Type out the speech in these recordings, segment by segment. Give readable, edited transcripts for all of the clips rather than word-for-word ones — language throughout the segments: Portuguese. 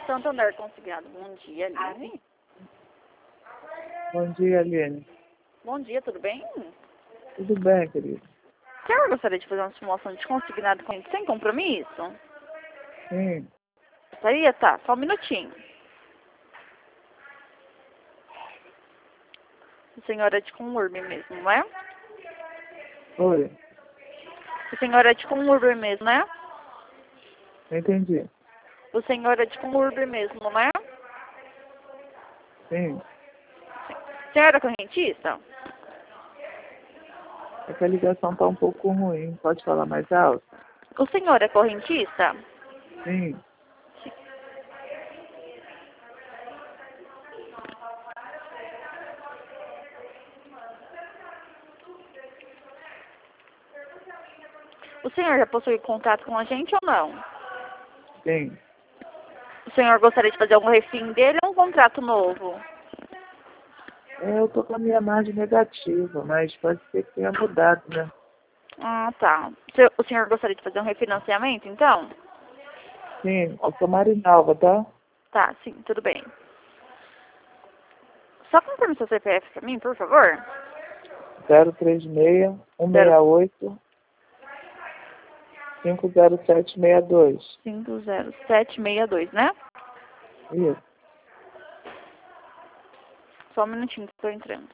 Santander Consignado. Bom dia, Aline. Bom dia, Aline. Bom dia, tudo bem? Tudo bem, querido? A senhora gostaria de fazer uma simulação de consignado com sem compromisso? Sim. Gostaria? Tá, só um minutinho. A senhora é de Conurb mesmo, não é? Oi, A senhora é de Conurb mesmo, né? não entendi. O senhor é de Conurb mesmo, não é? Sim. A senhora é correntista? É que a ligação tá um pouco ruim. Pode falar mais alto? O senhor é correntista? Sim. O senhor já possui contato com a gente ou não? Sim. O senhor gostaria de fazer algum refim dele ou um contrato novo? Eu tô com a minha margem negativa, mas pode ser que tenha mudado, né? Ah, tá. O senhor gostaria de fazer um refinanciamento, então? Sim, eu sou Marinalva, tá? Tá, sim, tudo bem. Só confirme seu CPF pra mim, por favor. 036 168 50762. 50762, né? Isso. Só um minutinho que estou entrando.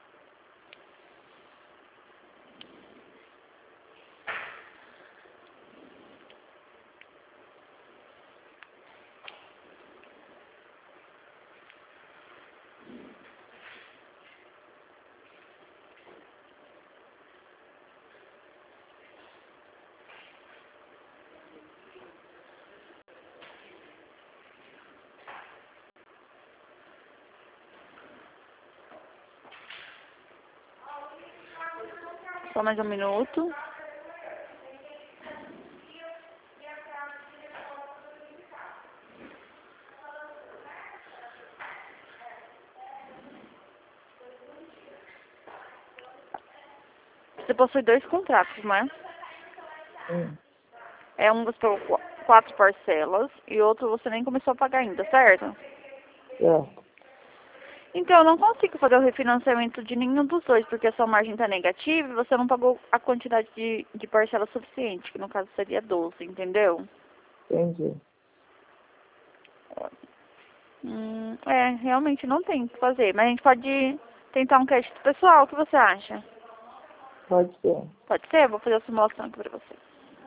Só mais um minuto. Você possui 2 contratos, né? Sim. É um você pagou 4 parcelas e outro você nem começou a pagar ainda, certo? Certo. Então, eu não consigo fazer o refinanciamento de nenhum dos dois, porque a sua margem está negativa e você não pagou a quantidade de parcela suficiente, que no caso seria 12, entendeu? Entendi. Realmente não tem o que fazer, mas a gente pode tentar um crédito pessoal, o que você acha? Pode ser. Pode ser? Eu vou fazer a simulação aqui pra você.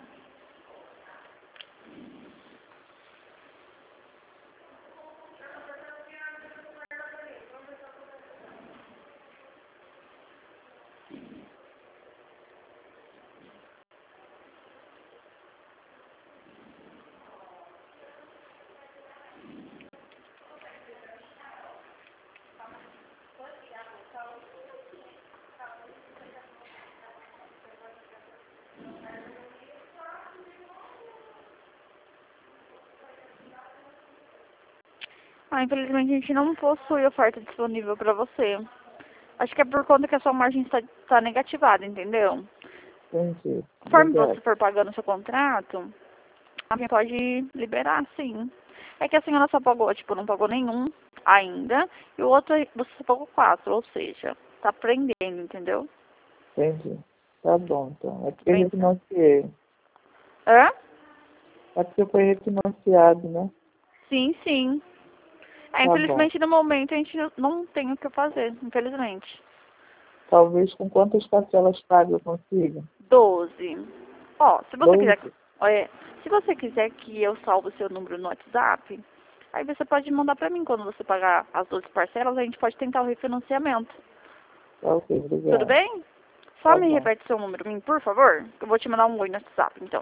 Infelizmente a gente não possui oferta disponível para você. Acho que é por conta que a sua margem está negativada, entendeu? Entendi. Conforme você Obrigado. for pagando o seu contrato, a gente pode liberar, sim. É que a senhora só pagou, tipo, não pagou nenhum ainda, e o outro você só pagou 4, ou seja, tá prendendo, entendeu? Entendi. Tá bom, então. É porque eu Bem, refinanciei. hã? É porque foi refinanciado, né? Sim, sim. Tá bom. Infelizmente no momento a gente não tem o que fazer, infelizmente. Talvez com quantas parcelas pagas eu consiga? 12. Ó, se você quiser, 12? olha, se você quiser que eu salve o seu número no WhatsApp, aí você pode mandar pra mim quando você pagar as 12 parcelas, a gente pode tentar o refinanciamento. Tá ok, Tudo obrigado. bem? Só Tá me bom. repete seu número pra mim, por favor. Que eu vou te mandar um oi no WhatsApp, então.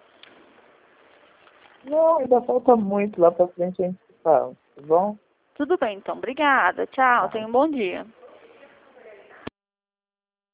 Não, ainda falta muito. Lá pra frente a gente se fala, tá bom? Tudo bem, então. Obrigada. Tchau. Tá. Tenha um bom dia.